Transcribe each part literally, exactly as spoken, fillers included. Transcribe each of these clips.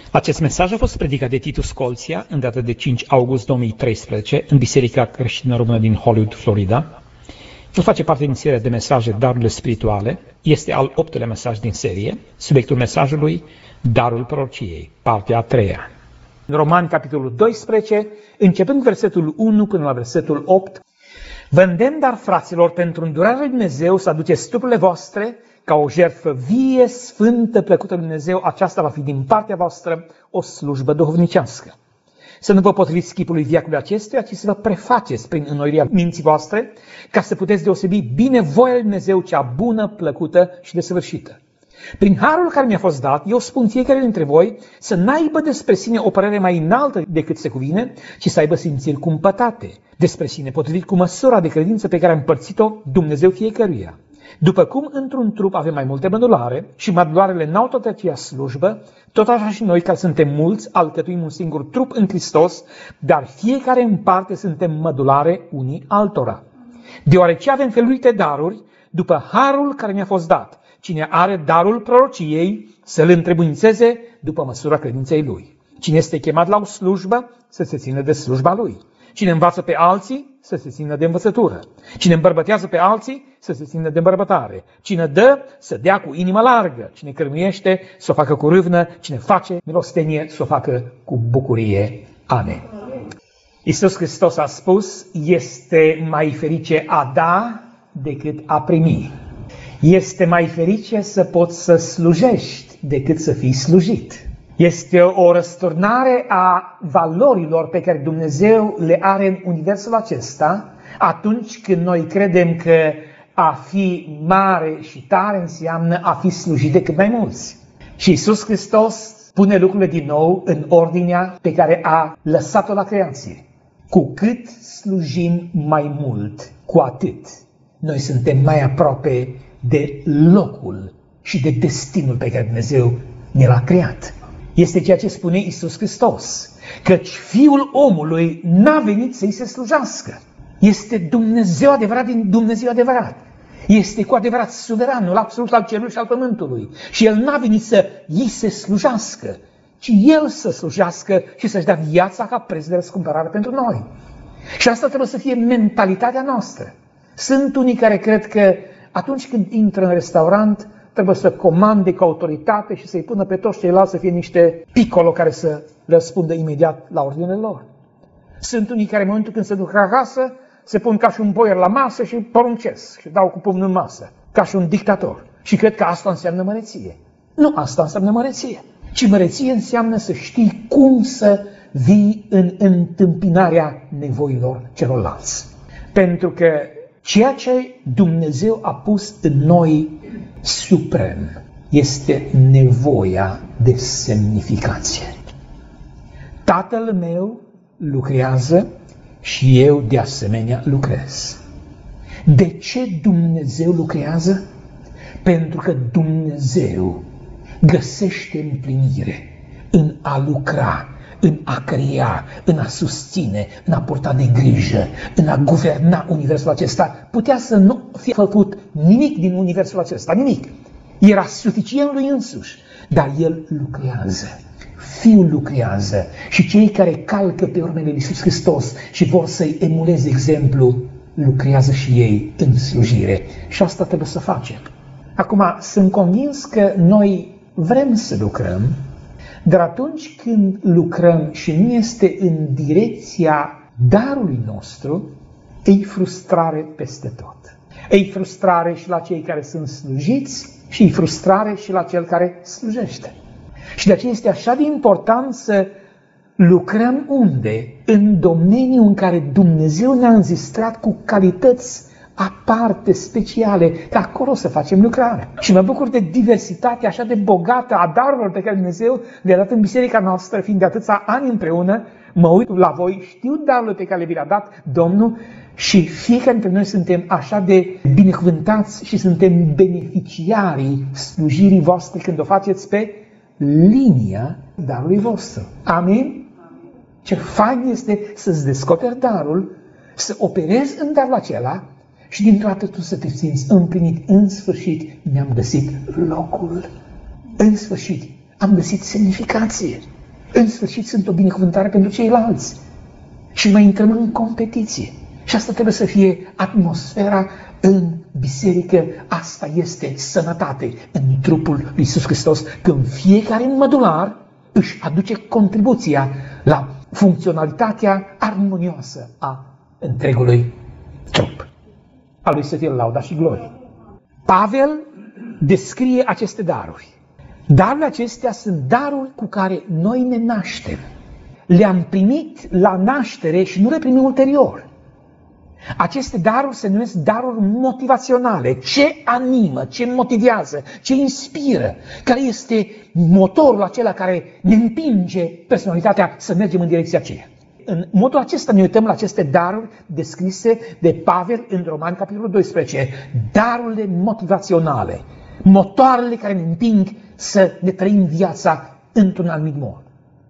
Acest mesaj a fost predicat de Titu Scolția în data de cinci august două mii treisprezece în Biserica Creștină Română din Hollywood, Florida. El face parte din seria de mesaje Darurile Spirituale. Este al optulea mesaj din serie. Subiectul mesajului, Darul Prorociei, partea a treia. În Romani, capitolul doisprezece, începând cu versetul unu până la versetul opt, vă îndemn, dar, fraților, pentru îndurarea lui Dumnezeu să aduceți trupurile voastre ca o jertfă vie, sfântă, plăcută lui Dumnezeu, aceasta va fi din partea voastră o slujbă duhovnicească. Să nu vă potriviți chipului veacului acestuia, ci să vă prefaceți prin înnoirea minții voastre, ca să puteți deosebi bine voia lui Dumnezeu, cea bună, plăcută și desăvârșită. Prin harul care mi-a fost dat, eu spun fiecare dintre voi să n-aibă despre sine o părere mai înaltă decât se cuvine, ci să aibă simțiri cumpătate despre sine, potrivit cu măsura de credință pe care a împărțit-o Dumnezeu fiecăruia. După cum într-un trup avem mai multe mădulare și mădularele n-au tot aceeași slujbă, tot așa și noi, care suntem mulți, alcătuim un singur trup în Hristos, dar fiecare în parte suntem mădulare unii altora. Deoarece avem felurite daruri, după harul care mi-a fost dat, cine are darul prorociei să-l întrebuințeze după măsura credinței lui. Cine este chemat la o slujbă, să se țină de slujba lui. Cine învață pe alții, să se țină de învățătură. Cine îmbărbătează pe alții, să se țină de îmbărbătare. Cine dă, să dea cu inimă largă. Cine cărmuiește, să o facă cu râvnă. Cine face milostenie, să o facă cu bucurie. Amen. Iisus Hristos a spus, este mai ferice a da decât a primi. Este mai ferice să poți să slujești decât să fii slujit. Este o răsturnare a valorilor pe care Dumnezeu le are în universul acesta atunci când noi credem că a fi mare și tare înseamnă a fi slujit de cât mai mulți. Și Iisus Hristos pune lucrurile din nou în ordinea pe care a lăsat-o la creație. Cu cât slujim mai mult, cu atât noi suntem mai aproape de locul și de destinul pe care Dumnezeu ne l-a creat. Este ceea ce spune Iisus Hristos, căci Fiul omului n-a venit să-i se slujească. Este Dumnezeu adevărat din Dumnezeu adevărat. Este cu adevărat suveranul absolut al cerului și al pământului. Și El n-a venit să îi se slujească, ci El să slujească și să-și dea viața ca preț de răscumpărare pentru noi. Și asta trebuie să fie mentalitatea noastră. Sunt unii care cred că atunci când intră în restaurant, trebuie să comande cu autoritate și să-i pună pe toți ceilalți să fie niște piccolo care să răspundă imediat la ordinele lor. Sunt unii care în momentul când se duc acasă, se pun ca și un boier la masă și poruncesc și dau cu pumnul în masă, ca și un dictator. Și cred că asta înseamnă măreție. Nu asta înseamnă măreție, ci măreție înseamnă să știi cum să vii în întâmpinarea nevoilor celorlalți. Pentru că ceea ce Dumnezeu a pus în noi suprem este nevoia de semnificație. Tatăl meu lucrează și eu de asemenea lucrez. De ce Dumnezeu lucrează? Pentru că Dumnezeu găsește împlinire în a lucra, în a crea, în a susține, în a purta de grijă, în a guverna universul acesta. Putea să nu fie făcut nimic din universul acesta, nimic. Era suficient lui însuși, dar El lucrează. Fiul lucrează și cei care calcă pe urmele lui Iisus Hristos și vor să-i emuleze exemplu, lucrează și ei în slujire. Și asta trebuie să facem. Acum, sunt convins că noi vrem să lucrăm, dar atunci când lucrăm și nu este în direcția darului nostru, e frustrare peste tot. E frustrare și la cei care sunt slujiți și e frustrare și la cel care slujește. Și de aceea este așa de important să lucrăm unde? În domeniul în care Dumnezeu ne-a înzestrat cu calități aparte, speciale, că acolo să facem lucrare. Și mă bucur de diversitatea așa de bogată a darurilor pe care Dumnezeu le-a dat în biserica noastră, fiind de atâția ani împreună. Mă uit la voi, știu darurile pe care le-a dat Domnul și fiecare dintre noi suntem așa de binecuvântați și suntem beneficiarii slujirii voastre când o faceți pe linia darului vostru. Amin? Ce fain este să-ți descoperi darul, să operezi în darul acela și dintr-o dată tu să te simți împlinit. În sfârșit mi-am găsit locul. În sfârșit am găsit semnificație. în sfârșit sunt o binecuvântare pentru ceilalți. Și mai intrăm în competiție. Și asta trebuie să fie atmosfera în biserică. Asta este sănătate în trupul lui Iisus Hristos, când fiecare mădular își aduce contribuția la funcționalitatea armonioasă a întregului trup. A lui să fie lauda și glorie. Pavel descrie aceste daruri. Darurile acestea sunt daruri cu care noi ne naștem. Le-am primit la naștere și nu le primim ulterior. Aceste daruri se numesc daruri motivaționale. Ce animă, ce motivează, ce inspiră, care este motorul acela care ne împinge personalitatea să mergem în direcția aceea. În modul acesta ne uităm la aceste daruri descrise de Pavel în Romani, capitolul doisprezece. Darurile motivaționale, motoarele care ne împing să ne trăim viața într-un anumit mod.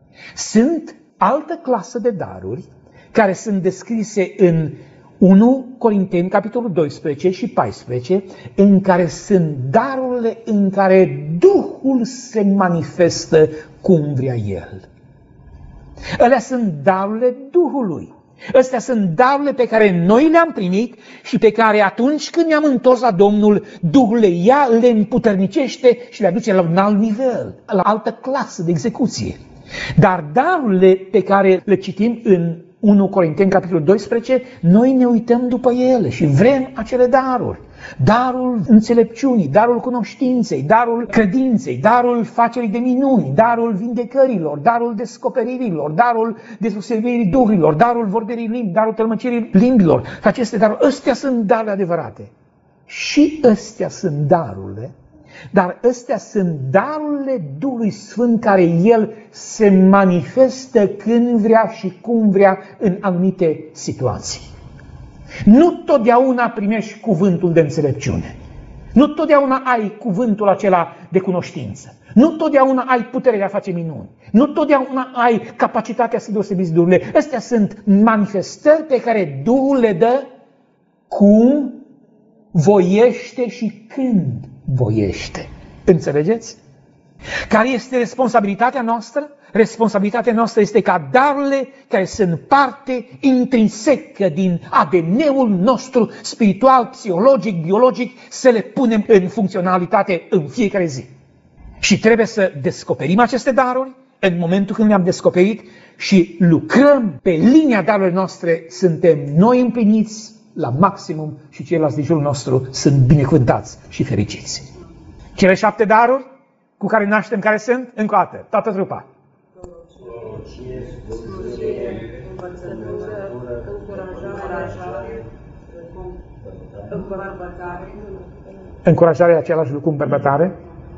Sunt altă clasă de daruri care sunt descrise în unu Corinteni, capitolul doisprezece și paisprezece, în care sunt darurile în care Duhul se manifestă cum vrea El. Alea sunt darurile Duhului. Astea sunt darurile pe care noi le-am primit și pe care atunci când ne-am întors la Domnul, Duhul le ia, le împuternicește și le aduce la un alt nivel, la altă clasă de execuție. Dar darurile pe care le citim în unu Corinteni, capitolul doisprezece, noi ne uităm după ele și vrem acele daruri. Darul înțelepciunii, darul cunoștinței, darul credinței, darul facerii de minuni, darul vindecărilor, darul descoperirilor, darul deslușirii duhurilor, darul vorbirii limbi, darul tălmăcirii limbilor. Aceste daruri, astea sunt darurile adevărate. Și astea sunt darurile, dar astea sunt darurile Duhului Sfânt care El se manifestă când vrea și cum vrea în anumite situații. Nu totdeauna primești cuvântul de înțelepciune. Nu totdeauna ai cuvântul acela de cunoștință. Nu totdeauna ai puterea de a face minuni. Nu totdeauna ai capacitatea să deosebiți duhurile. Astea sunt manifestări pe care Duhul le dă cum voiește și când voiește. Înțelegeți? Care este responsabilitatea noastră? Responsabilitatea noastră este ca darurile care sunt parte intrinsecă din A D N-ul nostru spiritual, psihologic, biologic, să le punem în funcționalitate în fiecare zi. Și trebuie să descoperim aceste daruri în momentul când le-am descoperit și lucrăm pe linia darurilor noastre, suntem noi împliniți la maximum și ceilalți din jurul nostru sunt binecuvântați și fericiți. Cele șapte daruri cu care naștem, care sunt? Încă o dată, toată trupa. Încurajarea e același lucru, îmbărbătare,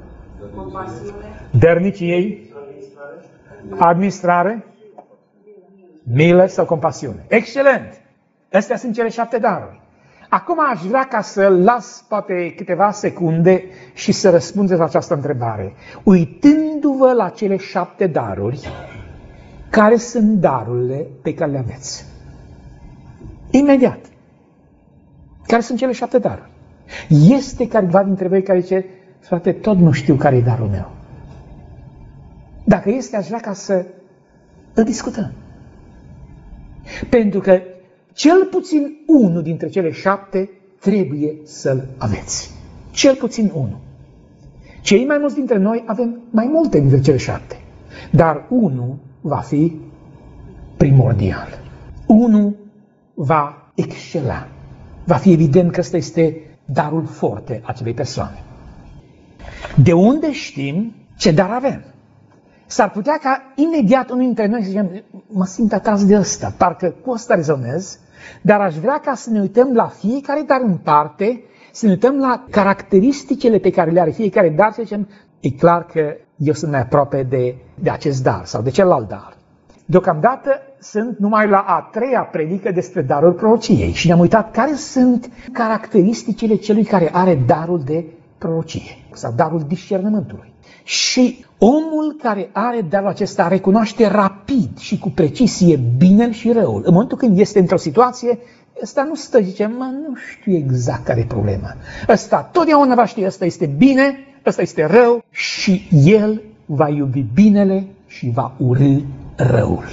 dărnicie, administrare, milă sau compasiune. Excelent! Astea sunt cele șapte daruri. Acum aș vrea ca să las poate câteva secunde și să răspundeți la această întrebare. Uitându-vă la cele șapte daruri, care sunt darurile pe care le aveți? Imediat. Care sunt cele șapte daruri? Este careva dintre voi care zice, frate, tot nu știu care e darul meu. Dacă este, aș vrea ca să îl discutăm. Pentru că cel puțin unul dintre cele șapte trebuie să-l aveți. Cel puțin unul. Cei mai mulți dintre noi avem mai multe dintre cele șapte. Dar unul va fi primordial. Unul va excela. Va fi evident că ăsta este darul forte acelei persoane. De unde știm ce dar avem? S-ar putea ca imediat unul dintre noi să zicem, mă simt atras de ăsta, parcă cu ăsta rezonez, dar aș vrea ca să ne uităm la fiecare dar în parte, să ne uităm la caracteristicile pe care le are fiecare dar și să zicem, e clar că eu sunt mai aproape de, de acest dar sau de celălalt dar. Deocamdată sunt numai la a treia predică despre darul prorociei și ne-am uitat care sunt caracteristicile celui care are darul de prorocie sau darul discernământului. Și omul care are darul acesta recunoaște rapid și cu precizie binele și răul. În momentul când este într-o situație, ăsta nu stă, zice, mă, nu știu exact care e problema. Ăsta totdeauna va ști, ăsta este bine, ăsta este rău și el va iubi binele și va urî răul.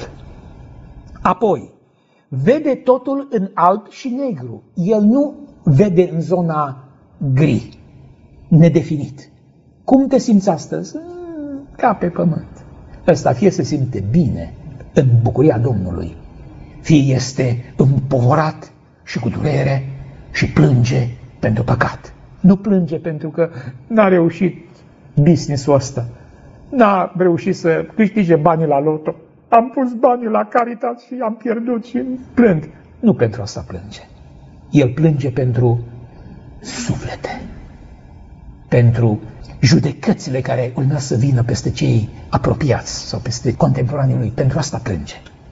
Apoi, vede totul în alb și negru. El nu vede în zona gri, nedefinit. Cum te simți astăzi? Ca pe pământ. Ăsta fie se simte bine în bucuria Domnului, fie este împovorat și cu durere și plânge pentru păcat. Nu plânge pentru că n-a reușit business-ul ăsta, n-a reușit să câștige banii la loto. Am pus banii la Caritas și am pierdut și plâng. Nu pentru asta plânge. El plânge pentru suflete, pentru judecățile care urmează să vină peste cei apropiați sau peste contemporanii lui. Pentru asta plânge.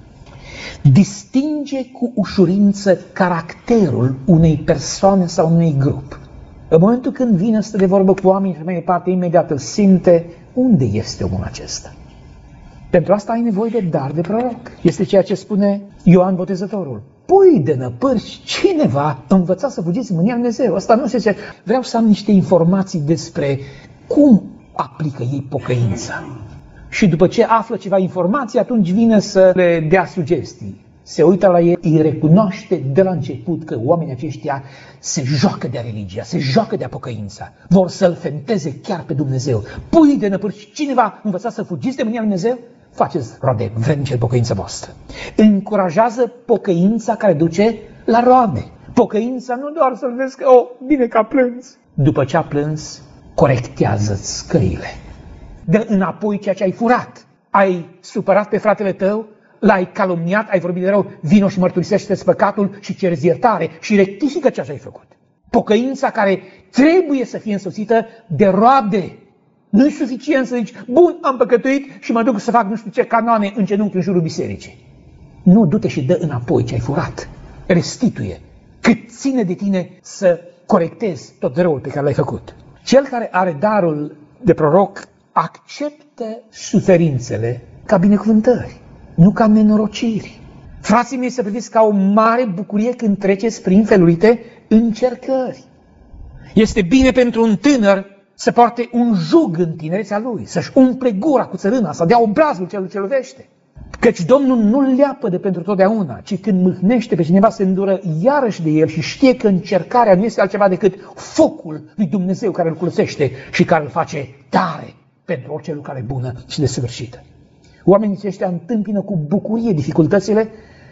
Distinge cu ușurință caracterul unei persoane sau unui grup. În momentul când vine să de vorbă cu oameni și mai departe, imediat îl simte unde este omul acesta. Pentru asta ai nevoie de dar de proroc. Este ceea ce spune Ioan Botezătorul. Pui de năpârși cineva învăța să fugiți în mânia lui Dumnezeu. Asta nu se zice. Vreau să am niște informații despre cum aplică ei pocăința. Și după ce află ceva informații, atunci vine să le dea sugestii. Se uită la ei, îi recunoaște de la început că oamenii aceștia se joacă de religia, se joacă de pocăința. Vor să-L fenteze chiar pe Dumnezeu. Pui de năpârși cineva învăța să fugiți de mânia lui Dumnezeu? Faceți roade vrednice de pocăința voastră. Încurajează pocăința care duce la roade. Pocăința nu doar să-l vezi că, oh, bine că a plâns. După ce a plâns, corectează-ți căile. Dă înapoi ceea ce ai furat. Ai supărat pe fratele tău, l-ai calomniat, ai vorbit de rău, vino și mărturisește-ți păcatul și ceri iertare și rectifică ceea ce ai făcut. Pocăința care trebuie să fie însoțită de roade. Nu e suficient să zici, bun, am păcătuit și mă duc să fac nu știu ce canoane în genunchi în jurul bisericii. Nu, du-te și dă înapoi ce ai furat. Restituie. Cât ține de tine să corectezi tot răul pe care l-ai făcut. Cel care are darul de proroc acceptă suferințele ca binecuvântări, nu ca nenorociri. Frații mei, să priviți ca o mare bucurie când treceți prin felurite încercări. Este bine pentru un tânăr să poarte un jug în tinerețea lui, să-și umple gura cu țărâna, să dea obrazul celui ce lovește. Căci Domnul nu-l leapă de pentru totdeauna, ci când mâhnește pe cineva se îndură iarăși de el și știe că încercarea nu este altceva decât focul lui Dumnezeu care îl curățește și care îl face tare pentru orice lucrare bună și desăvârșită. Oamenii aceștia întâmpină cu bucurie dificultățile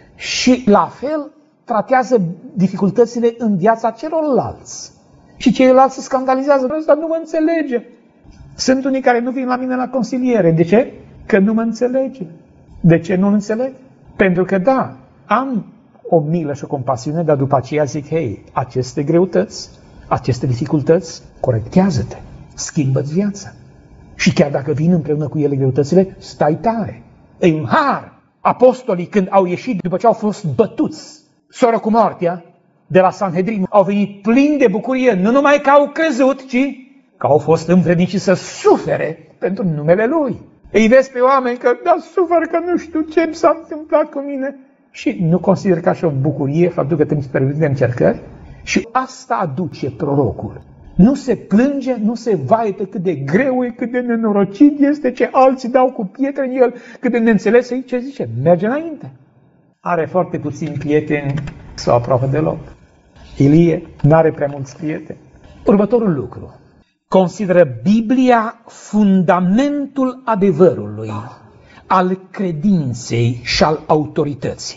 și la fel tratează dificultățile în viața celorlalți. Și ceilalți se scandalizează, ăsta nu mă înțelege. Sunt unii care nu vin la mine la consiliere. De ce? Că nu mă înțelege. De ce nu înțeleg? Pentru că da, am o milă și o compasiune, dar după aceea zic, hei, aceste greutăți, aceste dificultăți, corectează-te, schimbă-ți viața. Și chiar dacă vin împreună cu ele greutățile, stai tare. E un har. Apostolii, când au ieșit după ce au fost bătuți, soră cu moartea, de la Sanhedrin, au venit plini de bucurie, nu numai că au crezut, ci că au fost învrednici să sufere pentru numele Lui. Îi vezi pe oameni că, da, sufer că nu știu ce s-a întâmplat cu mine. Și nu consider ca și o bucurie faptul că te-mi permite de încercări? Și asta aduce prorocul. Nu se plânge, nu se vaietă cât de greu e, cât de nenorocit este, ce alții dau cu pietre în el, cât de neînțeles e, ce zice? Merge înainte. Are foarte puțini prieteni sau aproape deloc. Ilie n-are prea mulți prieteni. Următorul lucru. Consideră Biblia fundamentul adevărului, al credinței și al autorității.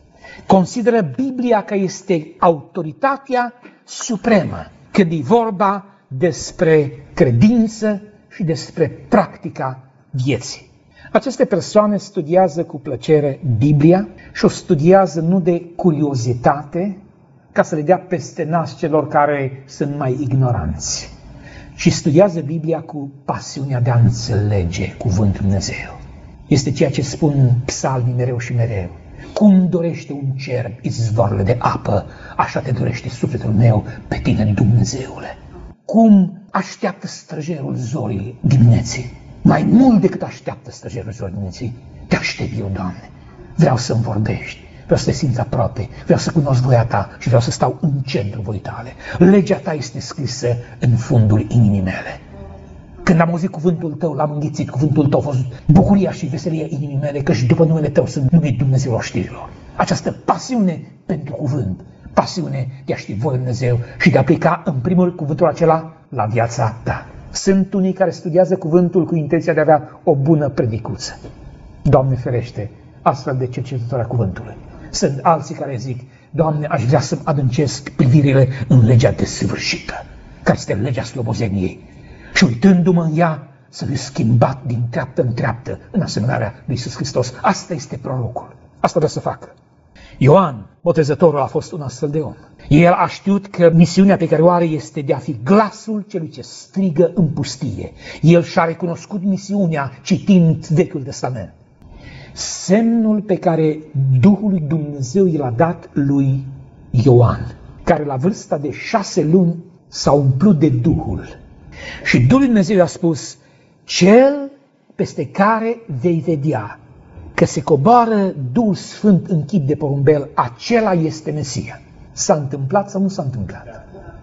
Consideră Biblia că este autoritatea supremă când e vorba despre credință și despre practica vieții. Aceste persoane studiază cu plăcere Biblia și o studiază nu de curiozitate, ca să le dea peste nas celor care sunt mai ignoranți, și studiază Biblia cu pasiunea de a înțelege cuvântul Dumnezeu. Este ceea ce spun psalmii mereu și mereu. Cum dorește un cerb izvoarele de apă, așa te dorește sufletul meu pe tine, Dumnezeule. Cum așteaptă străjerul zorii dimineții, mai mult decât așteaptă străjerul zorii dimineții, te aștept eu, Doamne. Vreau să-mi vorbești, vreau să te simți aproape, vreau să cunosc voia ta și vreau să stau în centrul voii tale. Legea ta este scrisă în fundul inimii mele. Când am auzit cuvântul tău, l-am înghițit, cuvântul tău a fost bucuria și veselia inimii mele, că și după numele tău sunt numit Dumnezeu oștirilor. Această pasiune pentru cuvânt, pasiune de a ști voia Dumnezeu și de a aplica în primul cuvântul acela la viața ta. Sunt unii care studiază cuvântul cu intenția de a avea o bună predicuță. Doamne ferește, astfel de cercetători a cuvântului. Sunt alții care zic, Doamne, aș vrea să-mi adâncesc privirile în legea desăvârșită, care este legea slobozeniei. Și uitându-mă în ea, să fiu schimbat din treaptă în treaptă în asemănarea lui Iisus Hristos. Asta este prorocul. Asta vrea să facă. Ioan, botezătorul, a fost un astfel de om. El a știut că misiunea pe care o are este de a fi glasul celui ce strigă în pustie. El și-a recunoscut misiunea citind Vechiul Testament. Semnul pe care Duhul lui Dumnezeu i l-a dat lui Ioan, care la vârsta de șase luni s-a umplut de Duhul. Și Duhul lui Dumnezeu i-a spus, cel peste care vei vedea că se coboară Duhul Sfânt în chip de porumbel, acela este Mesia. S-a întâmplat sau nu s-a întâmplat?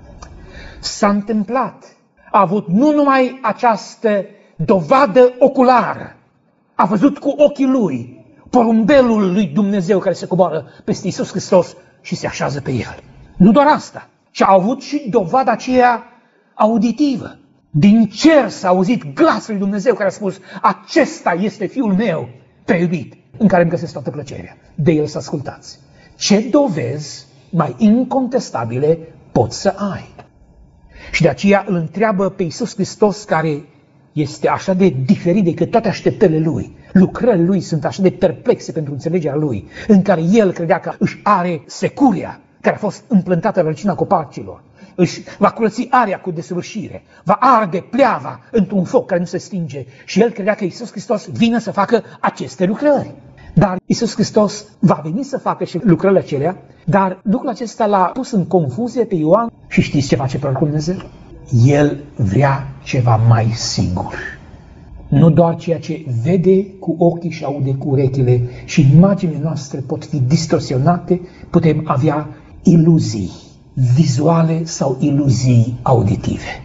S-a întâmplat. A avut nu numai această dovadă oculară, a văzut cu ochii lui porumbelul lui Dumnezeu care se coboară peste Iisus Hristos și se așează pe el. Nu doar asta, ci a avut și dovada aceea auditivă. Din cer s-a auzit glasul lui Dumnezeu care a spus, acesta este Fiul meu preiubit, în care îmi găsesc toată plăcerea. De el să ascultați. Ce dovezi mai incontestabile poți să ai? Și de aceea îl întreabă pe Iisus Hristos, care este așa de diferit decât toate așteptările lui. Lucrările lui sunt așa de perplexe pentru înțelegerea lui, în care el credea că își are securia care a fost împlântată la rădăcina copacilor. Își va curăți area cu desăvârșire, va arde pleava într-un foc care nu se stinge. Și el credea că Iisus Hristos vine să facă aceste lucrări. Dar Iisus Hristos va veni să facă și lucrările acelea, dar lucrul acesta l-a pus în confuzie pe Ioan. Și știți ce face prorocul Dumnezeu? El vrea ceva mai sigur. Nu doar ceea ce vede cu ochii și aude cu urechile, și imaginile noastre pot fi distorsionate, putem avea iluzii vizuale sau iluzii auditive.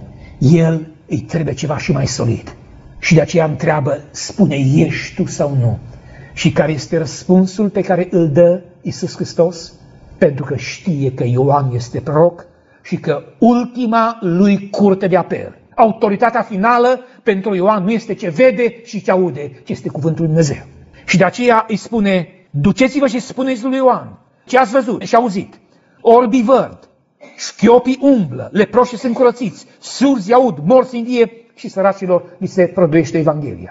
El îi trebuie ceva și mai solid. Și de aceea întreabă, spune, ești tu sau nu? Și care este răspunsul pe care îl dă Iisus Hristos? Pentru că știe că Ioan este proroc și că ultima lui curte de apel, autoritatea finală pentru Ioan nu este ce vede și ce aude, ci este cuvântul lui Dumnezeu. Și de aceea îi spune, duceți-vă și spuneți lui Ioan ce ați văzut și auzit. Orbii văd, șchiopii umblă, leproșii sunt curățiți, surzi aud, morți învie și săracilor li se prăduiește Evanghelia.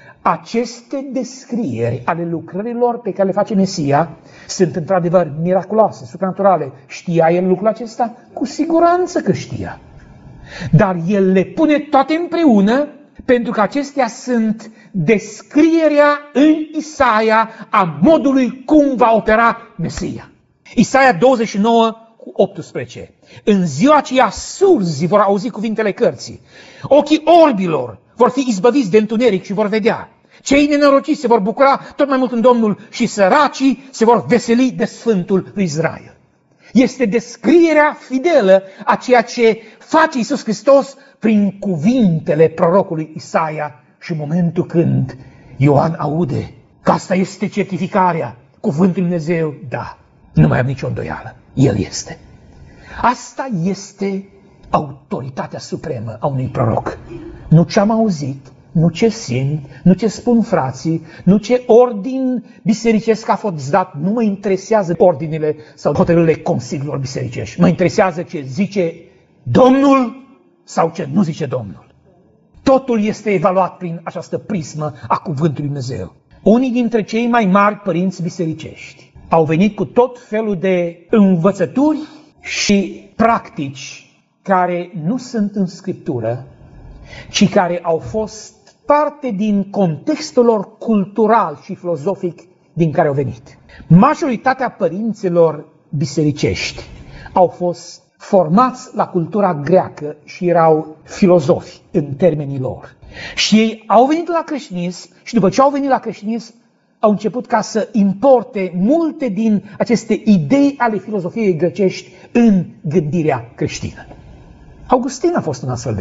Aceste descrieri ale lucrărilor pe care le face Mesia sunt într-adevăr miraculoase, supranaturale. Știa el lucrul acesta? Cu siguranță că știa. Dar el le pune toate împreună pentru că acestea sunt descrierea în Isaia a modului cum va opera Mesia. Isaia douăzeci și nouă cu optsprezece. În ziua aceea surzi vor auzi cuvintele cărții. Ochii orbilor vor fi izbăviți de întuneric și vor vedea. Cei nenorociți se vor bucura tot mai mult în Domnul și săracii se vor veseli de Sfântul lui Israel. Este descrierea fidelă a ceea ce face Iisus Hristos prin cuvintele prorocului Isaia. Și în momentul când Ioan aude că asta este certificarea, cuvântul lui Dumnezeu, da, nu mai am nicio îndoială, el este. Asta este autoritatea supremă a unui proroc. Nu ce am auzit, nu ce simt, nu ce spun frații, nu ce ordin bisericesc a fost dat. Nu mă interesează ordinele sau hotărârile consiliilor bisericești. Mă interesează ce zice Domnul sau ce nu zice Domnul. Totul este evaluat prin această prismă a cuvântului Dumnezeu. Unii dintre cei mai mari părinți bisericești au venit cu tot felul de învățături și practici care nu sunt în Scriptură, ci care au fost parte din contextul lor cultural și filozofic din care au venit. Majoritatea părinților bisericești au fost formați la cultura greacă și erau filozofi în termenii lor. Și ei au venit la creștinism și după ce au venit la creștinism au început ca să importe multe din aceste idei ale filozofiei grecești în gândirea creștină. Augustin a fost un astfel de om.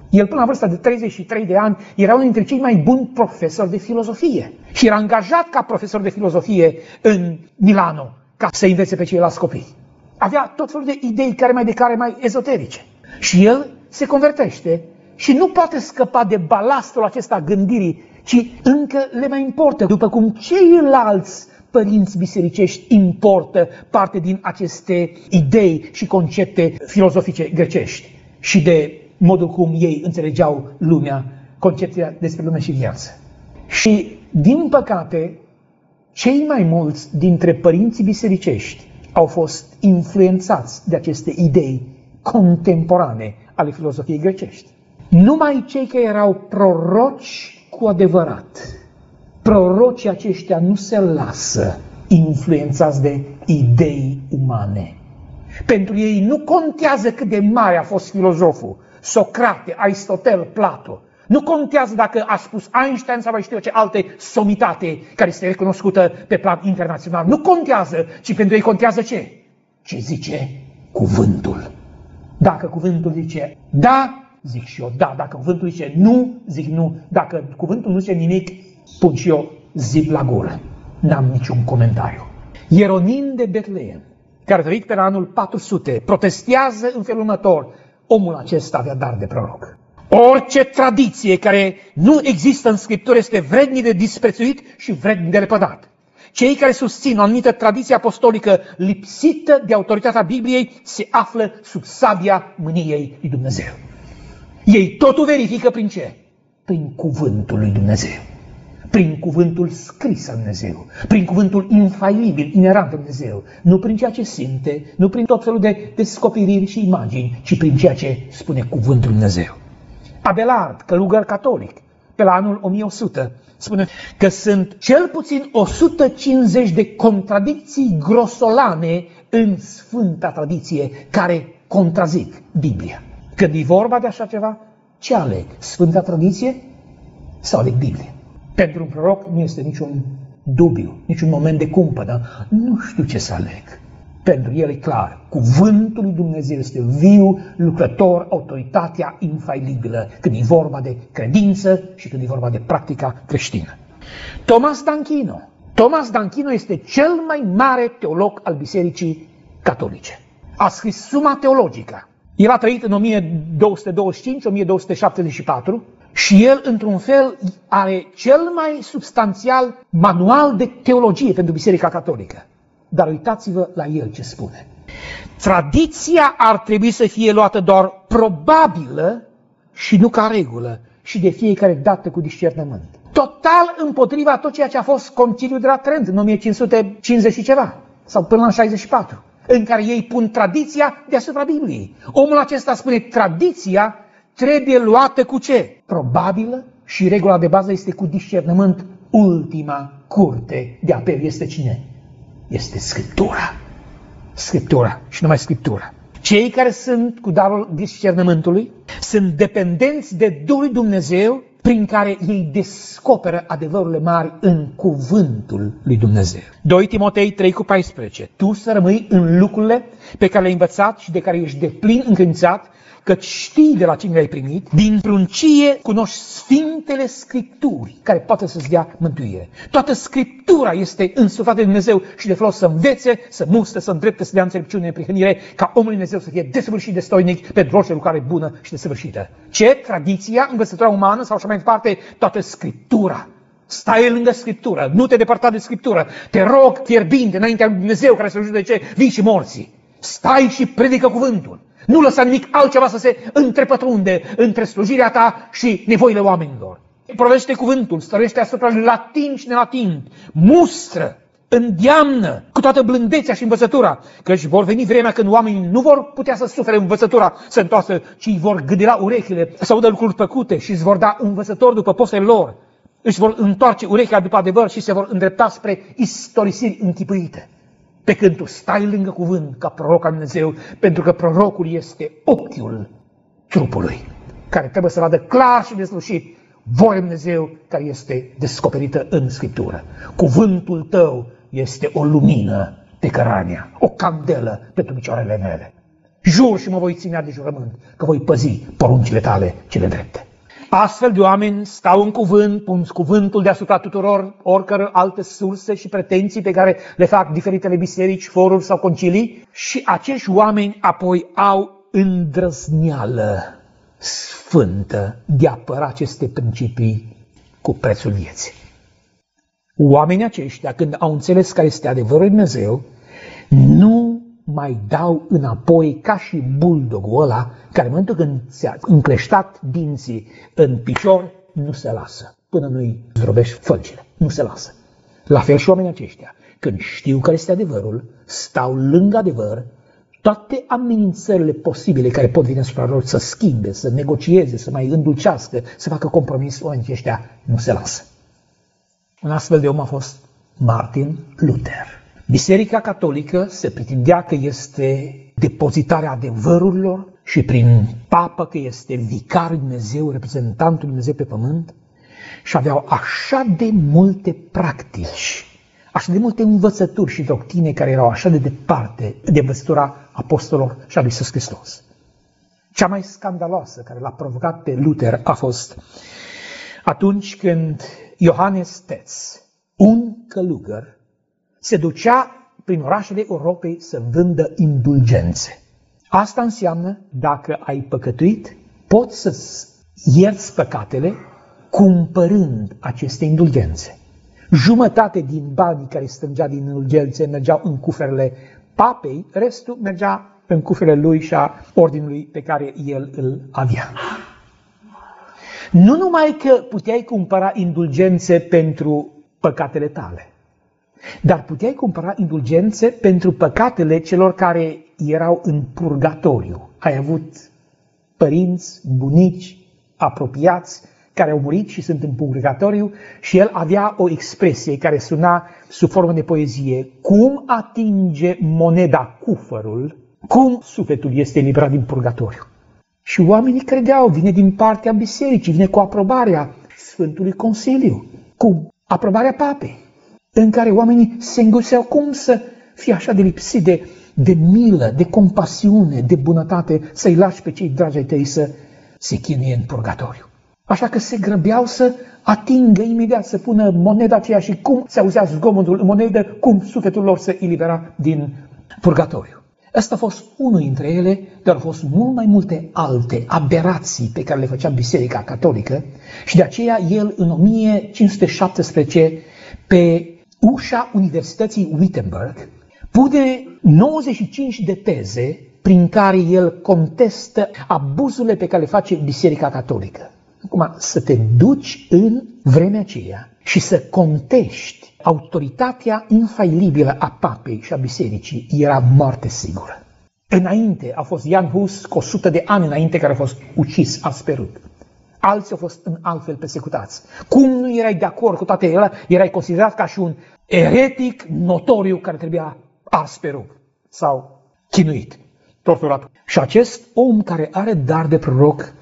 El, până la vârsta de treizeci și trei de ani, era unul dintre cei mai buni profesori de filozofie. Și era angajat ca profesor de filozofie în Milano, ca să învețe pe ceilalți copii. Avea tot felul de idei care mai de care mai ezoterice. Și el se convertește și nu poate scăpa de balastul acesta gândirii, ci încă le mai importă, după cum ceilalți părinți bisericești importă parte din aceste idei și concepte filozofice grecești și de modul cum ei înțelegeau lumea, concepția despre lume și viață. Și, din păcate, cei mai mulți dintre părinții bisericești au fost influențați de aceste idei contemporane ale filozofiei grecești. Numai cei care erau proroci cu adevărat, prorocii aceștia nu se lasă influențați de idei umane. Pentru ei nu contează cât de mare a fost filozoful, Socrate, Aristotel, Plato. Nu contează dacă a spus Einstein sau mai știu ce alte somitate care este recunoscută pe plan internațional. Nu contează, ci pentru ei contează ce? Ce zice cuvântul. Dacă cuvântul zice da, zic și eu da. Dacă cuvântul zice nu, zic nu. Dacă cuvântul nu zice nimic, pun și eu zid la gură. N-am niciun comentariu. Ieronim de Betleem, care a trăit pe anul patru sute, protestează în felul următor. Omul acesta avea dar de proroc. Orice tradiție care nu există în Scriptură este vrednic de disprețuit și vrednic de repădat. Cei care susțin o anumită tradiție apostolică lipsită de autoritatea Bibliei se află sub sabia mâniei lui Dumnezeu. Ei totul verifică prin ce? Prin cuvântul lui Dumnezeu. Prin cuvântul scris al Dumnezeu, prin cuvântul infailibil, inerant al Dumnezeu, nu prin ceea ce simte, nu prin tot felul de descoperiri și imagini, ci prin ceea ce spune cuvântul lui Dumnezeu. Abelard, călugăr catolic, pe la anul o mie o sută, spune că sunt cel puțin o sută cincizeci de contradicții grosolane în Sfânta Tradiție care contrazic Biblia. Când e vorba de așa ceva, ce aleg? Sfânta Tradiție sau aleg Biblia? Pentru un proroc nu este niciun dubiu, niciun moment de cumpănă. Nu știu ce să aleg. Pentru el e clar, cuvântul lui Dumnezeu este viu, lucrător, autoritatea infailibilă, când e vorba de credință și când e vorba de practica creștină. Thomas d'Aquino. Thomas d'Aquino este cel mai mare teolog al Bisericii Catolice. A scris Summa Theologica. El a trăit în o mie două sute douăzeci și cinci - o mie două sute șaptezeci și patru și el, într-un fel, are cel mai substanțial manual de teologie pentru Biserica Catolică. Dar uitați-vă la el ce spune. Tradiția ar trebui să fie luată doar probabilă și nu ca regulă și de fiecare dată cu discernământ. Total împotriva tot ceea ce a fost Conciliul de la Trent în o mie cinci sute cincizeci și ceva, sau până la șaizeci și patru, în care ei pun tradiția deasupra Bibliei. Omul acesta spune tradiția trebuie luată cu ce? Probabilă și regula de bază este cu discernământ. Ultima curte de apel este cine? Este Scriptura. Scriptura și numai Scriptura. Cei care sunt cu darul discernământului sunt dependenți de Duhul lui Dumnezeu prin care ei descoperă adevărurile mari în cuvântul lui Dumnezeu. doi Timotei trei cu paisprezece. Tu să rămâi în lucrurile pe care le-ai învățat și de care ești deplin încredințat, că știi de la cine le-ai primit, din pruncie cunoști Sfintele Scripturi, care poate să-ți dea mântuire. Toată Scriptura este însuflată de Dumnezeu și de folos să învețe, să mustre, să îndrepte, să dea înțelepciune, neprihănire, ca omul Dumnezeu să fie desăvârșit, destoinic pentru orice lucrare bună și desăvârșită. Ce? Tradiția, învățătura umană sau așa mai departe, toată Scriptura. Stai lângă Scriptură, nu te depărta de Scriptură. Te rog fierbinte înaintea lui Dumnezeu care să judece vii și morții. Stai și predică cuvântul. Nu lăsa nimic altceva să se întrepătrunde între slujirea ta și nevoile oamenilor. Provește cuvântul, stărește asupra latin și nelatin, mustră, îndeamnă cu toată blândețea și învățătura, căci vor veni vremea când oamenii nu vor putea să sufere învățătura să întoarcă, ci îi vor gâdila urechile, să audă lucruri plăcute și îți vor da învățători după postele lor. Își vor întoarce urechea după adevăr și se vor îndrepta spre istorisiri închipuite. Pe când tu stai lângă cuvânt ca proroc al Dumnezeu, pentru că prorocul este ochiul trupului, care trebuie să vadă clar și deslușit voia lui Dumnezeu care este descoperită în Scriptură. Cuvântul tău este o lumină pe cărarea, o candelă pentru picioarele mele. Jur și mă voi ține de jurământ că voi păzi poruncile tale cele drepte. Astfel de oameni stau în cuvânt, pun cuvântul deasupra tuturor, oricăror alte surse și pretenții pe care le fac diferitele biserici, foruri sau concilii, și acești oameni apoi au îndrăzneală sfântă de a apăra aceste principii cu prețul vieții. Oamenii aceștia, când au înțeles care este adevărul Dumnezeu, nu mai dau înapoi ca și buldogul ăla, care în momentul când ți-a încleștat dinții în picior, nu se lasă, până nu-i zdrobești fălcile, nu se lasă. La fel și oamenii aceștia, când știu care este adevărul, stau lângă adevăr, toate amenințările posibile care pot veni asupra lor să schimbe, să negocieze, să mai îndulcească, să facă compromis, oamenii aceștia nu se lasă. Un astfel de om a fost Martin Luther. Biserica catolică se pretindea că este depozitarea adevărurilor și prin papă că este vicarul Dumnezeu, reprezentantul Dumnezeu pe pământ, și aveau așa de multe practici, așa de multe învățături și doctrine care erau așa de departe de învățătura apostolilor și a lui Iisus Hristos. Cea mai scandaloasă care l-a provocat pe Luther a fost atunci când Johannes Tetz, un călugăr, se ducea prin orașele Europei să vândă indulgențe. Asta înseamnă, dacă ai păcătuit, poți să-ți ierți păcatele cumpărând aceste indulgențe. Jumătate din banii care strângea din indulgențe mergeau în cufrele papei, restul mergea în cufrele lui și a ordinului pe care el îl avea. Nu numai că puteai cumpăra indulgențe pentru păcatele tale, dar puteai cumpăra indulgențe pentru păcatele celor care erau în purgatoriu. Ai avut părinți, bunici, apropiați, care au murit și sunt în purgatoriu, și el avea o expresie care suna sub formă de poezie: cum atinge moneda cufărul, cum sufletul este eliberat din purgatoriu. Și oamenii credeau, vine din partea bisericii, vine cu aprobarea Sfântului Consiliu, cu aprobarea papei, în care oamenii se înguseau cum să fie așa de lipsit de, de milă, de compasiune, de bunătate, să-i lași pe cei dragi ai tăi să se chinuie în purgatoriu. Așa că se grăbeau să atingă imediat, să pună moneda aceea, și cum se auzea zgomotul în monedă, cum sufletul lor se elibera din purgatoriu. Ăsta a fost unul dintre ele, dar au fost mult mai multe alte aberații pe care le făcea Biserica Catolică, și de aceea el în o mie cinci sute șaptesprezece, pe ușa Universității Wittenberg, pune nouăzeci și cinci de teze prin care el contestă abuzurile pe care le face Biserica Catolică. Acum, să te duci în vremea aceea și să contești autoritatea infailibilă a papei și a bisericii era moarte sigură. Înainte a fost Jan Hus, cu o sută de ani înainte, care a fost ucis, asperut. Alții au fost în altfel persecutați. Cum nu erai de acord cu toate ele, erai considerat ca și un eretic notoriu care trebuia ars pe rug sau chinuit, torturat. Și acest om care are dar de proroc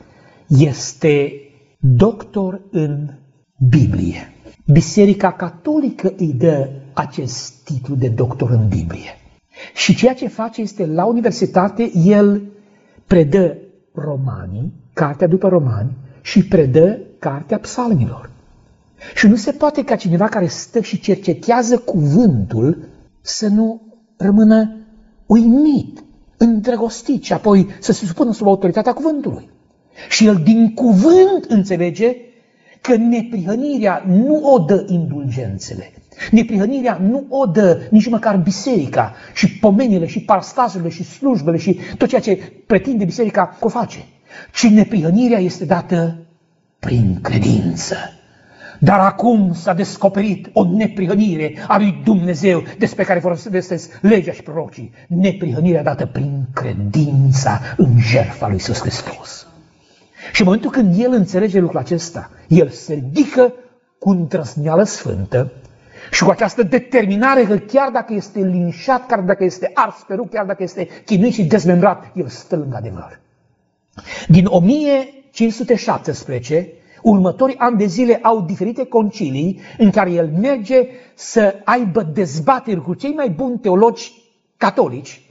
este doctor în Biblie. Biserica Catolică îi dă acest titlu de doctor în Biblie. Și ceea ce face este, la universitate, el predă Romanii, cartea după Romani, și predă cartea Psalmilor. Și nu se poate ca cineva care stă și cercetează cuvântul să nu rămână uimit, îndrăgostit și apoi să se supună sub autoritatea cuvântului. Și el din cuvânt înțelege că neprihănirea nu o dă indulgențele. Neprihănirea nu o dă nici măcar biserica și pomenile și parastasurile și slujbele și tot ceea ce pretinde biserica că o face. Ci neprihănirea este dată prin credință. Dar acum s-a descoperit o neprihănire a lui Dumnezeu despre care vorbesc legea și prorocii. Neprihănirea dată prin credința în jertfa lui Iisus Hristos. Și în momentul când el înțelege lucrul acesta, el se ridică cu îndrăzneală sfântă și cu această determinare că chiar dacă este linșat, chiar dacă este ars pe rug, chiar dacă este chinuit și dezmembrat, el stă lângă adevăr. Din o mie cinci sute șaptesprezece, următorii ani de zile au diferite concilii în care el merge să aibă dezbateri cu cei mai buni teologi catolici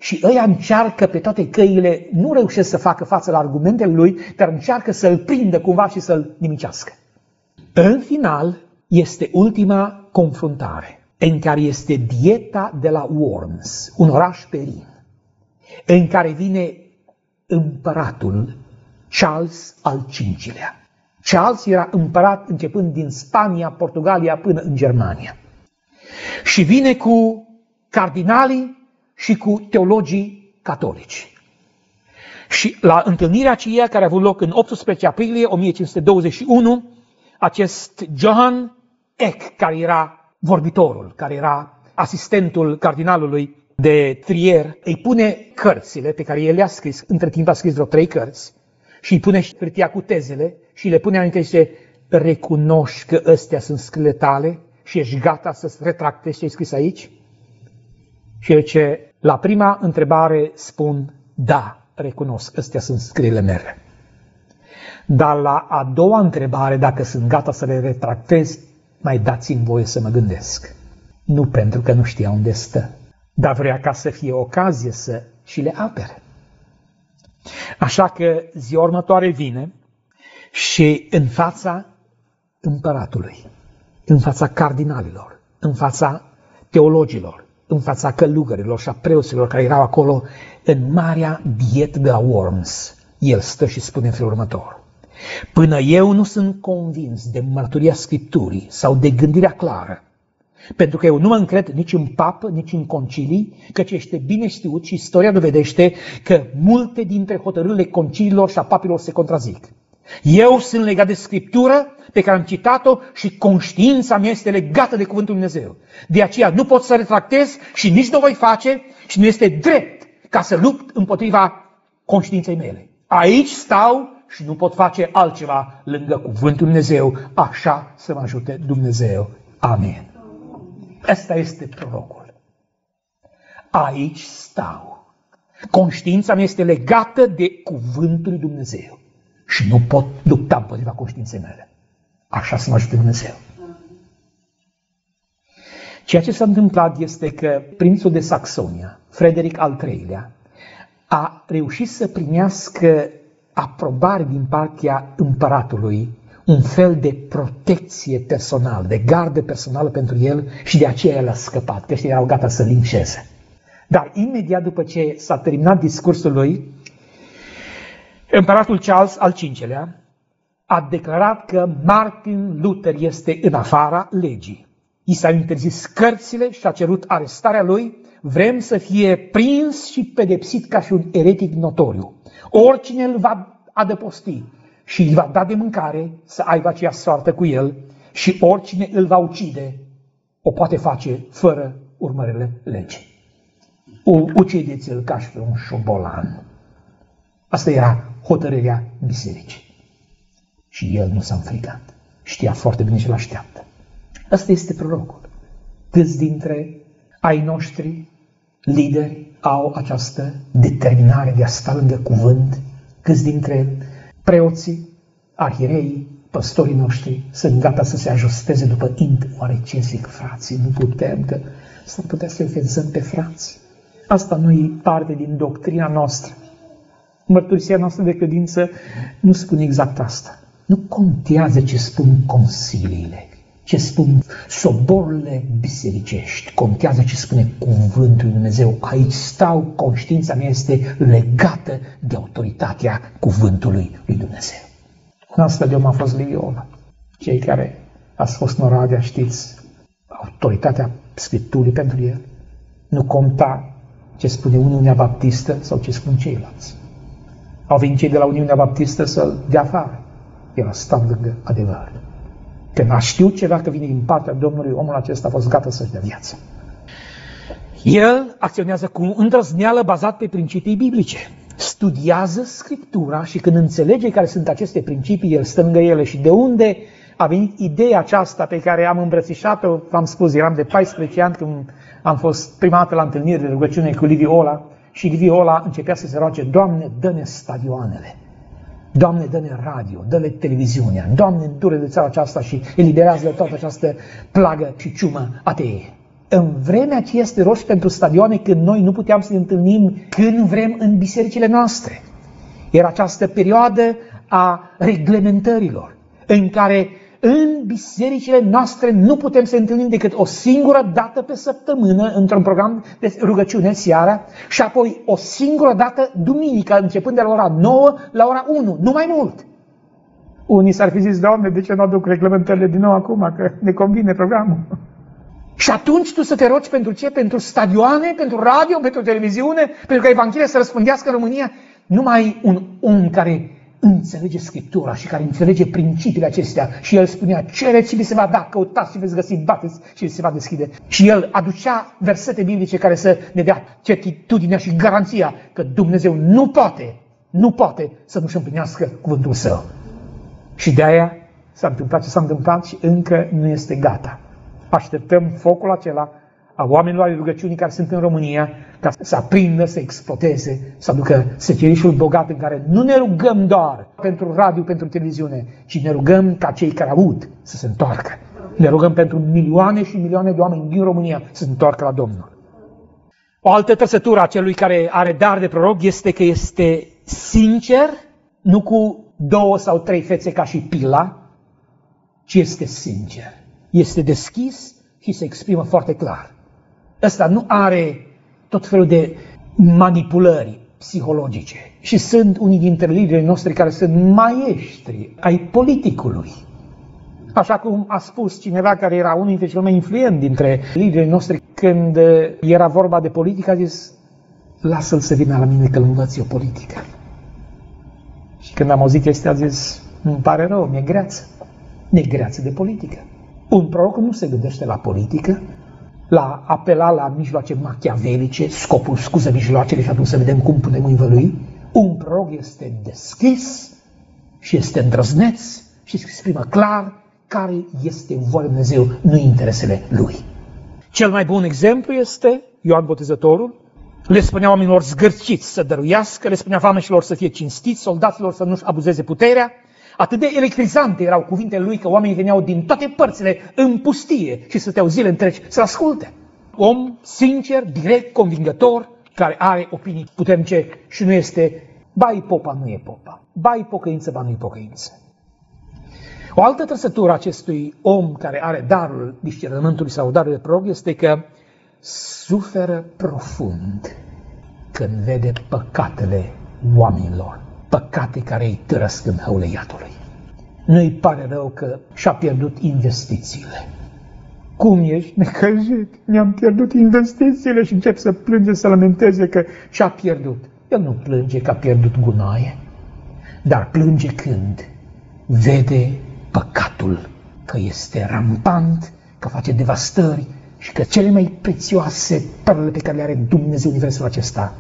Și ăia încearcă pe toate căile, nu reușesc să facă față la argumentele lui, dar încearcă să-l prindă cumva și să-l nimicească. În final, este ultima confruntare, în care este dieta de la Worms, un oraș pe Rin, în care vine împăratul Charles al cincilea. Charles era împărat începând din Spania, Portugalia până în Germania. Și vine cu cardinalii și cu teologii catolici. Și la întâlnirea aceea, care a avut loc în optsprezece aprilie o mie cinci sute douăzeci și unu, acest Johann Eck, care era vorbitorul, care era asistentul cardinalului de Trier, îi pune cărțile pe care el le-a scris, între timp a scris vreo trei cărți, și îi pune hârtia cu tezele și le pune aminte și zice: recunoști că ăstea sunt scrierile tale și ești gata să-ți retractezi ce ai scris aici? Și el zice: la prima întrebare spun da, recunosc, ăstea sunt scrierile mele. Dar la a doua întrebare, dacă sunt gata să le retractez, mai dați-mi voie să mă gândesc. Nu pentru că nu știa unde stă, dar vrea ca să fie ocazie să și le apere. Așa că ziua următoare vine și în fața împăratului, în fața cardinalilor, în fața teologilor, în fața călugărilor și a preoților care erau acolo în marea dietă de la Worms, el stă și spune în felul următor: până eu nu sunt convins de mărturia Scripturii sau de gândirea clară, pentru că eu nu mă încred nici în papă, nici în concilii, căci este bine știut și istoria dovedește că multe dintre hotărârile conciliilor și a papilor se contrazic. Eu sunt legat de Scriptură pe care am citat-o și conștiința mea este legată de Cuvântul Lui Dumnezeu. De aceea nu pot să retractez și nici nu voi face și nu este drept ca să lupt împotriva conștiinței mele. Aici stau și nu pot face altceva lângă Cuvântul Lui Dumnezeu, așa să mă ajute Dumnezeu. Amen. Ăsta este prorocul. Aici stau. Conștiința mea este legată de Cuvântul Lui Dumnezeu și nu pot lupta împotriva conștiinței mele. Așa să mă ajute Dumnezeu. Ceea ce s-a întâmplat este că prințul de Saxonia, Frederic al treilea, a reușit să primească aprobare din partea împăratului, un fel de protecție personală, de gardă personală pentru el și de aceea el a scăpat, că ăștia erau gata să-l linșeze. Dar imediat după ce s-a terminat discursul lui, împăratul Charles al cincilea a declarat că Martin Luther este în afara legii. I s-au interzis cărțile și a cerut arestarea lui. Vrem să fie prins și pedepsit ca și un eretic notoriu. Oricine îl va adăposti și îi va da de mâncare să aibă aceea soartă cu el și oricine îl va ucide o poate face fără urmările legii. Ucideți-l ca și pe un șobolan. Asta era hotărârea bisericii. Și el nu s-a înfricat. Știa foarte bine ce l-așteaptă. Asta este prorocul. Câți dintre ai noștri lideri au această determinare de a sta lângă cuvânt? Câți dintre preoții, arhiereii, păstorii noștri sunt gata să se ajusteze după int? Oare ce zic frații? Nu putem, că s-ar putea să ofensăm pe frați. Asta nu e parte din doctrina noastră. Mărturisirea noastră de credință nu spune exact asta. Nu contează ce spun consiliile, ce spun soborurile bisericești, contează ce spune Cuvântul Lui Dumnezeu. Aici stau, conștiința mea este legată de autoritatea Cuvântului Lui Dumnezeu. Un astfel de om a fost Liviu Ola. Cei care ați fost în Oradea știți autoritatea Scripturii pentru el. Nu conta ce spune Uniunea Baptistă sau ce spun ceilalți. Au venit cei de la Uniunea Baptistă să-l dea afară. El a stat lângă adevăr. Când a știut ceva că vine din partea Domnului, omul acesta a fost gata să-și dea viață. El acționează cu îndrăzneală bazat pe principii biblice. Studiază Scriptura și când înțelege care sunt aceste principii, el stă lângă ele. Și de unde a venit ideea aceasta pe care am îmbrățișat-o, v-am spus, eram de paisprezece ani când am fost prima dată la întâlnire de rugăciune cu Liviu Ola și Liviu Ola începea să se roage: Doamne, dă-ne stadioanele. Doamne, dă-ne radio, dă-le televiziunea, Doamne, îndură de țara aceasta și eliberează de toată această plagă și ciumă ateie. în vremea ce este roși pentru stadioane, când noi nu puteam să ne întâlnim când vrem în bisericile noastre. Era această perioadă a reglementărilor, în care în bisericile noastre nu putem să ne întâlnim decât o singură dată pe săptămână într-un program de rugăciune seara și apoi o singură dată duminica, începând de la ora nouă la ora unu, nu mai mult. Unii s-ar fi zis, Doamne, de ce nu aduc reglementările din nou acum, că ne convine programul? Și atunci tu să te rogi pentru ce? Pentru stadioane, pentru radio, pentru televiziune, pentru ca Evanghelia să răspândească în România? Numai un om care înțelege Scriptura și care înțelege principiile acestea. Și el spunea, cereți și vi se va da, căutați și veți găsi, bateți și vi se va deschide. Și el aducea versete biblice care să ne dea certitudinea și garanția că Dumnezeu nu poate, nu poate să nu-și împlinească cuvântul Său. Și de aia s-a întâmplat ce s-a întâmplat și încă nu este gata. Așteptăm focul acela a oamenilor ai rugăciunii care sunt în România ca să aprindă, să explodeze, să aducă secerișul bogat în care nu ne rugăm doar pentru radio, pentru televiziune, ci ne rugăm ca cei care aud să se întoarcă. Ne rugăm pentru milioane și milioane de oameni din România să se întoarcă la Domnul. O altă trăsătură a celui care are dar de proroc este că este sincer, nu cu două sau trei fețe ca și Pila, ci este sincer. Este deschis și se exprimă foarte clar. Ăsta nu are tot felul de manipulări psihologice. Și sunt unii dintre liderii noștri care sunt maestri ai politicului. Așa cum a spus cineva care era unul dintre cel mai influent dintre liderii noștri, când era vorba de politică, a zis, lasă-l să vină la mine că îl învăț eu politică. Și când am auzit chestia, a zis, îmi pare rău, mi-e greață. Mi-e greață de politică. Un proroc nu se gândește la politică, la apela la mijloace machiavelice, scopul scuză mijloacele și atunci să vedem cum putem învălui. Un proroc este deschis și este îndrăzneț și se exprimă clar care este voia lui Dumnezeu, nu interesele lui. Cel mai bun exemplu este Ioan Botezătorul. Le spunea oamenilor zgârciți să dăruiască, le spunea vameșilor să fie cinstiți, soldaților să nu-și abuzeze puterea. Atât de electrizante erau cuvintele lui că oamenii veneau din toate părțile în pustie și stăteau zile întregi să-l asculte. Om sincer, direct, convingător, care are opinii puternice și nu este bai popa, nu e popa, bai pocăință, ba nu e pocăință. O altă trăsătură acestui om care are darul discernământului sau darul de proroc este că suferă profund când vede păcatele oamenilor, păcate care îi târăsc în hăule iadului. Nu-i pare rău că și-a pierdut investițiile. Cum ești necăjit? Mi-am pierdut investițiile și încep să plânge, să lamenteze că și-a pierdut. El nu plânge că a pierdut gunoaie, dar plânge când vede păcatul, că este rampant, că face devastări și că cele mai prețioase perle pe care le are Dumnezeu universul acesta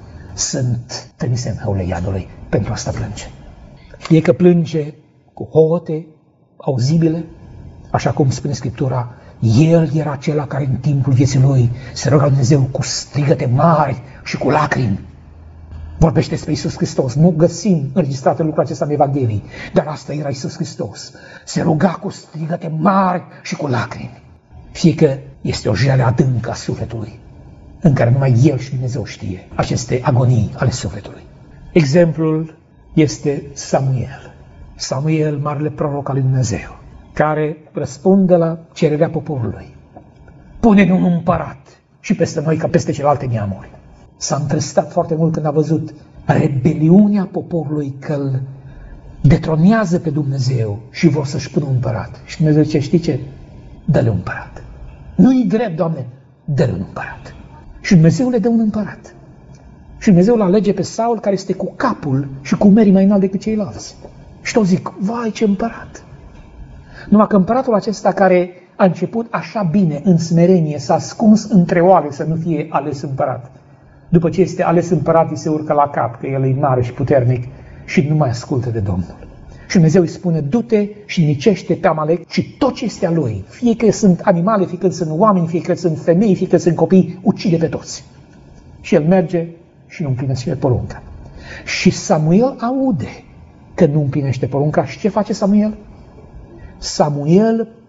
sunt trimise în hăule iadului. Pentru asta plânge. Fie că plânge cu hohote auzibile, așa cum spune Scriptura, el era acela care în timpul vieții lui se ruga Dumnezeu cu strigăte mari și cu lacrimi. Vorbește despre Iisus Hristos. Nu găsim înregistrat lucrul acesta în Evanghelie, dar asta era Iisus Hristos. Se ruga cu strigăte mari și cu lacrimi. Fie că este o jale adâncă a sufletului, în care numai El și Dumnezeu știe aceste agonii ale sufletului. Exemplul este Samuel. Samuel, marele proroc al lui Dumnezeu, care răspunde la cererea poporului. Pune-ne un împărat și peste noi ca peste celelalte neamuri. S-a întristat foarte mult când a văzut rebeliunea poporului că îl detronează pe Dumnezeu și vor să-și pună un împărat. Și Dumnezeu zice, știi ce? Dă-le un împărat. Nu-i drept, Doamne, dă-le un împărat. Și Dumnezeu le dă un împărat. Și Dumnezeu îl alege pe Saul, care este cu capul și cu merii mai înalt decât ceilalți. Și toți zic, vai ce împărat! Numai că împăratul acesta care a început așa bine, în smerenie, s-a ascuns între oale să nu fie ales împărat. După ce este ales împărat, îi se urcă la cap, că el e mare și puternic și nu mai ascultă de Domnul. Și Dumnezeu îi spune, du-te și nicește pe Amalek și tot ce este a lui. Fie că sunt animale, fie că sunt oameni, fie că sunt femei, fie că sunt copii, ucide pe toți. Și el merge și nu împlinește porunca. Și Samuel aude că nu împlinește porunca. Și ce face Samuel? Samuel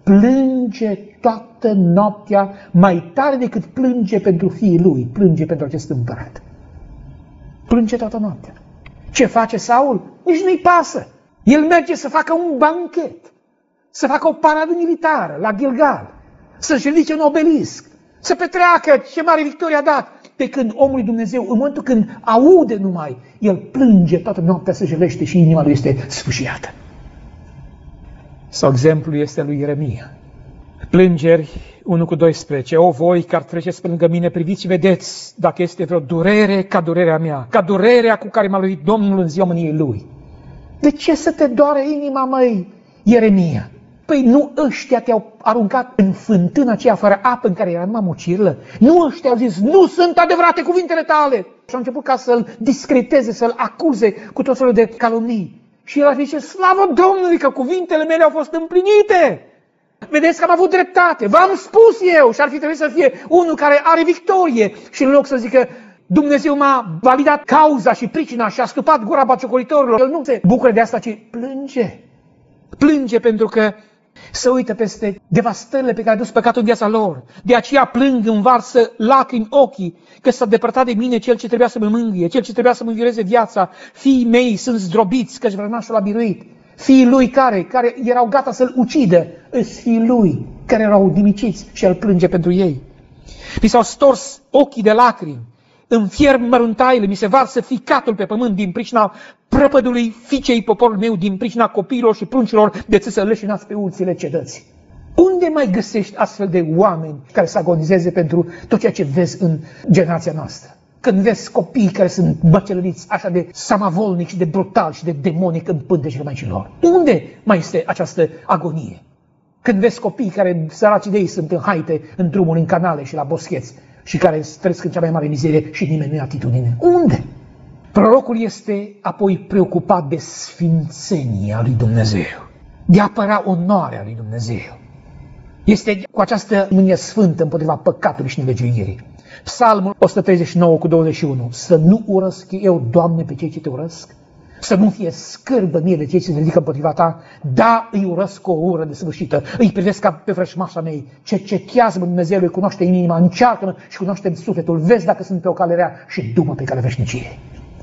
plânge toată noaptea, mai tare decât plânge pentru fiii lui, plânge pentru acest împărat. Plânge toată noaptea. Ce face Saul? Nici nu-i pasă. El merge să facă un banchet, să facă o paradă militară la Gilgal, să-și ridice un obelisc, să petreacă ce mare victorie a dat. Pe când omul lui Dumnezeu, în momentul când aude numai, el plânge toată noaptea, se jelește și inima lui este sfâșiată. Sau exemplul este lui Ieremia. Plângeri unu cu doisprezece. O voi care treceți pe lângă mine, priviți și vedeți dacă este vreo durere ca durerea mea, ca durerea cu care m-a lovit Domnul în ziua mâniei lui. De ce să te doare inima, măi, Ieremia? Păi nu ăștia te-au aruncat în fântâna aceea fără apă în care era numai mucirlă? Nu ăștia au zis, nu sunt adevărate cuvintele tale? Și au început ca să-l discreteze, să-l acuze cu tot felul de calomnii. Și el a zis, slavă Domnului că cuvintele mele au fost împlinite. Vedeți că am avut dreptate, v-am spus eu, și ar fi trebuit să fie unul care are victorie. Și în loc să zică, Dumnezeu m-a validat cauza și pricina și a stupat gura batjocoritorilor, el nu se bucură de asta, ci plânge. Plânge pentru că se uită peste devastările pe care a dus păcatul în viața lor. De aceea plâng, învarsă lacrimi ochii, că s-a depărtat de mine cel ce trebuia să mă mângâie, cel ce trebuia să mă învioreze viața. Fiii mei sunt zdrobiți, căci vrăjmașul a biruit. Fiii lui care, care erau gata să-l ucidă, îs fiii lui care erau dimiciți și el plânge pentru ei. Mi s-au stors ochii de lacrimi, îmi fierb măruntaile, mi se varsă ficatul pe pământ din pricina prăpădului fiicei poporul meu, din pricina copiilor și pruncilor de țâță leșinați pe ulțile cetății. Unde mai găsești astfel de oameni care să agonizeze pentru tot ceea ce vezi în generația noastră? Când vezi copii care sunt băcelăriți așa de samavolnic și de brutal și de demonic în pântecele maicilor. Unde mai este această agonie? Când vezi copii care, săraci de ei, sunt în haite, în drumuri, în canale și la boscheți și care trăiesc în cea mai mare mizerie și nimeni nu ia atitudine. Unde? Prorocul este apoi preocupat de sfințenia lui Dumnezeu, de a apăra onoarea lui Dumnezeu. Este cu această mânie sfântă împotriva păcatului și nelegiuirii. Psalmul o sută treizeci și nouă cu douăzeci și unu. Să nu urăsc eu, Doamne, pe cei ce te urăsc? Să nu fie scârbă mie de cei ce se ridică împotriva ta? Da, îi urăsc cu o ură desăvârșită, îi privesc ca pe vrăjmașa mei. Cercetează-mă, Dumnezeu, îi cunoaște inima, încearcă-mă și cunoaște sufletul. Vezi dacă sunt pe o cale rea și du-mă pe cale veșnicie.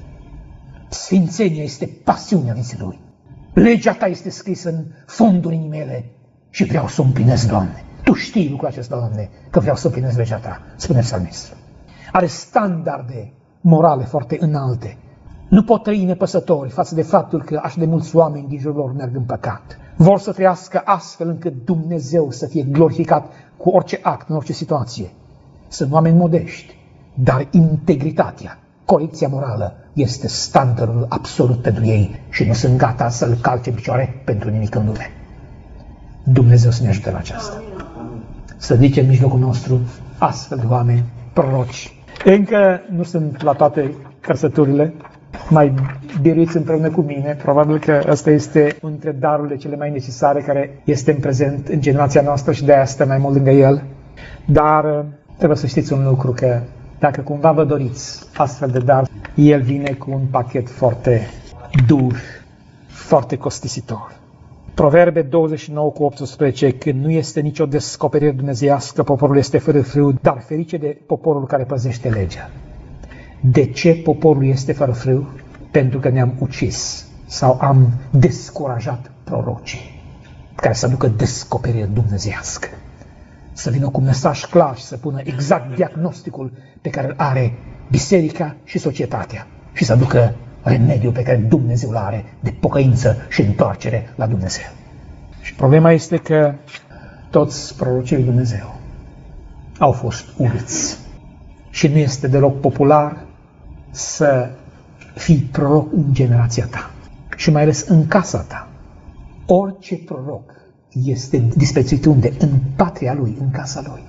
Sfințenia este pasiunea vieții lui. Legea ta este scrisă în fondul inimii mele și vreau să o împlinesc, Doamne. Tu știi lucrul acesta, Doamne, că vreau să împlinesc legea ta, spune psalmistul. Are standarde morale foarte înalte. Nu pot trăi nepăsători față de faptul că așa de mulți oameni din jurul lor merg în păcat. Vor să trăiască astfel încât Dumnezeu să fie glorificat cu orice act, în orice situație. Sunt oameni modești, dar integritatea, corecția morală este standardul absolut pentru ei și nu sunt gata să-L calce în picioare pentru nimic în lume. Dumnezeu să ne ajute la aceasta. Să zice în mijlocul nostru astfel de oameni, proroci. Încă nu sunt la toate cărsăturile, mai biruiți împreună cu mine. Probabil că ăsta este unul dintre darurile cele mai necesare care este în prezent în generația noastră și de-aia stă mai mult lângă el. Dar trebuie să știți un lucru, că dacă cumva vă doriți astfel de dar, el vine cu un pachet foarte dur, foarte costisitor. Proverbe douăzeci și nouă cu optsprezece, când nu este nicio descoperire dumnezeiască, poporul este fără frâu, dar ferice de poporul care păzește legea. De ce poporul este fără frâu? Pentru că ne-am ucis sau am descurajat prorocii care să aducă descoperire dumnezeiască. Să vină cu un mesaj clar și să pună exact diagnosticul pe care îl are biserica și societatea și să aducă remediul pe care Dumnezeu îl are de pocăință și întoarcere la Dumnezeu. Și problema este că toți prorocii lui Dumnezeu au fost urâți. Și nu este deloc popular să fii proroc în generația ta. Și mai ales în casa ta. Orice proroc este disprețuit unde? În patria lui, în casa lui.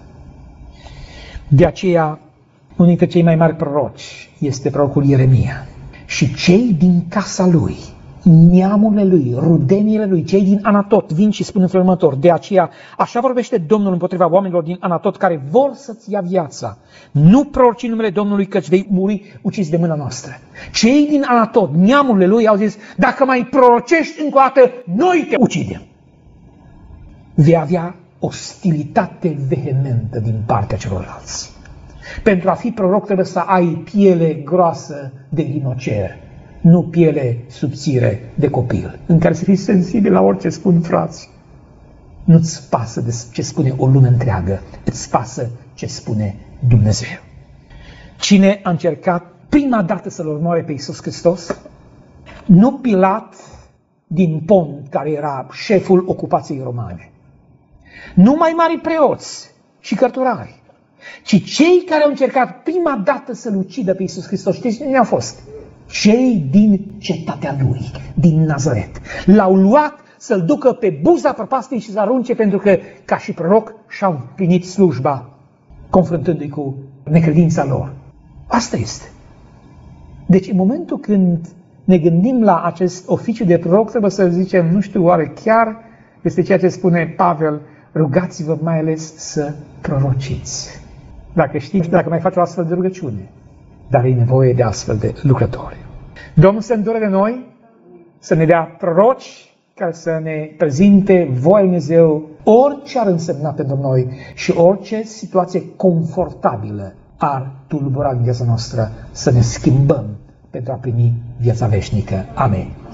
De aceea, unul dintre cei mai mari proroci este prorocul Ieremia. Și cei din casa lui, neamurile lui, rudeniile lui, cei din Anatot, vin și spun în felul următor: de aceea, așa vorbește Domnul împotriva oamenilor din Anatot care vor să-ți ia viața. Nu proroci în numele Domnului, căci vei muri ucis de mâna noastră. Cei din Anatot, neamurile lui, au zis: dacă mai prorocești încă o dată, noi te ucidem. vei avea ostilitate vehementă din partea celorlalți. Pentru a fi proroc trebuie să ai piele groasă de rinocer, nu piele subțire de copil, în care să fii sensibil la orice spun frați. Nu-ți pasă de ce spune o lume întreagă, îți pasă ce spune Dumnezeu. Cine a încercat prima dată să-L urmoare pe Iisus Hristos? Nu Pilat din Pont, care era șeful ocupației romane. Nu mai mari preoți și cărturari, ci cei care au încercat prima dată să-L ucidă pe Iisus Hristos. Știți cine au fost? Cei din cetatea Lui, din Nazaret. L-au luat să-L ducă pe buza prăpastiei și să arunce, pentru că, ca și proroc, și-au împlinit slujba, confruntându-i cu necredința lor. Asta este. Deci, în momentul când ne gândim la acest oficiu de proroc, trebuie să zicem, nu știu, oare chiar este ceea ce spune Pavel, rugați-vă mai ales să prorociți. Dacă știți, dacă mai faci o astfel de rugăciune, dar e nevoie de astfel de lucrători. Domnul se îndură de noi să ne dea proroci care să ne prezinte voia Lui Dumnezeu, orice ar însemna pentru noi și orice situație confortabilă ar tulbura în viața noastră, să ne schimbăm pentru a primi viața veșnică. Amen.